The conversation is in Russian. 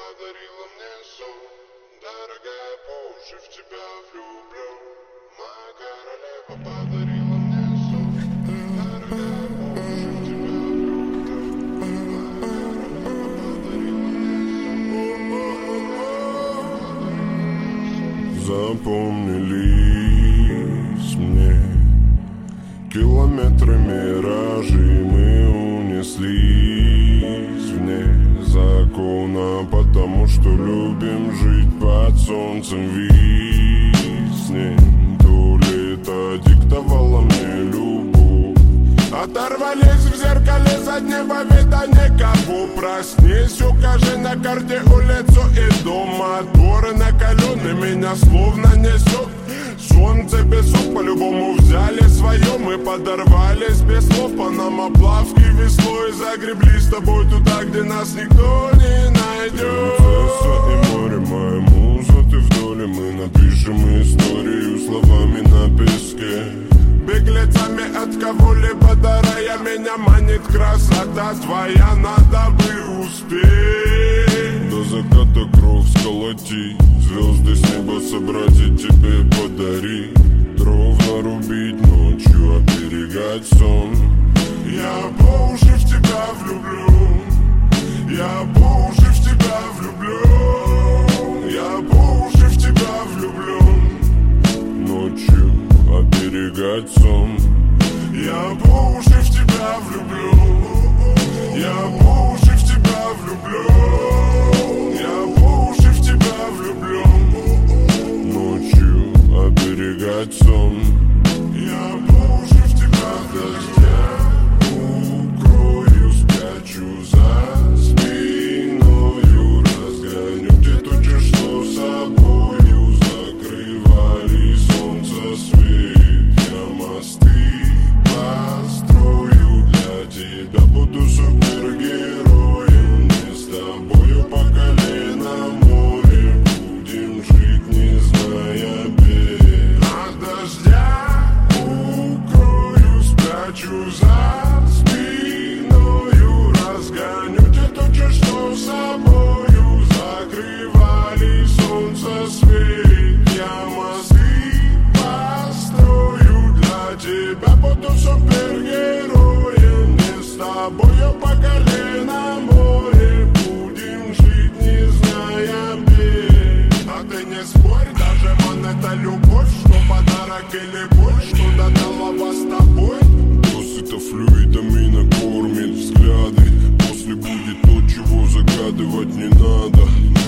подарила мне сон. Дорогая, по уши в тебя влюблю. Моя королева подарила мне сон. Дорогая, по уши в тебя влюблю. Моя королева подарила мне сон. Запомнились мне километры миражей, мы унеслись вне закона, потому что любим жить под солнцем виснем. То лето диктовало мне любовь. Оторвались в зеркале заднего вида никого. Проснись, укажи на карте улицу и дом. Моторы накалены, меня словно несет. Солнце песок по-любому взяли свое. Мы подорвались без слов по нам оплавки веслой. Загребли с тобой туда, где нас никто не найдет. Принцесса и море, моя муза, ты в доле. Мы напишем историю словами на песке. Беглецами от кого-либо дарая, меня манит красота твоя, надо бы успеть. До заката кровь сколотить, звезды с неба собрать и тебе подарить. Дров нарубить ночью, оберегать сон. Я по уши в тебя влюблю. Я по уши в тебя влюблю. Я по уши в тебя влюблю. Ночью оберегать сон. Я по уши в тебя влюблю. Я по уши в тебя влюблю. Я по уши в тебя влюблю. Ночью оберегать сон. Я по уши в тебя дождя. Укрою, спрячу за спиною. Разгоню те тучи, что собою закрывали солнце свет. Я мосты построю для тебя, буду супергероем. Мы с тобою по колено море будем жить, не зная берег. От дождя укрою, спрячу за спиною. Разгоню те тучи, что собою закрывали солнце свет. Я мосты построю для тебя, буду супергероем. Не с тобою по колено море будем жить, не зная берег. А ты не спорь, даже монета любовь, что подарок или боль, что додала вас с тобой. Досыта флюидами накормит взгляды. После будет то, чего загадывать не надо.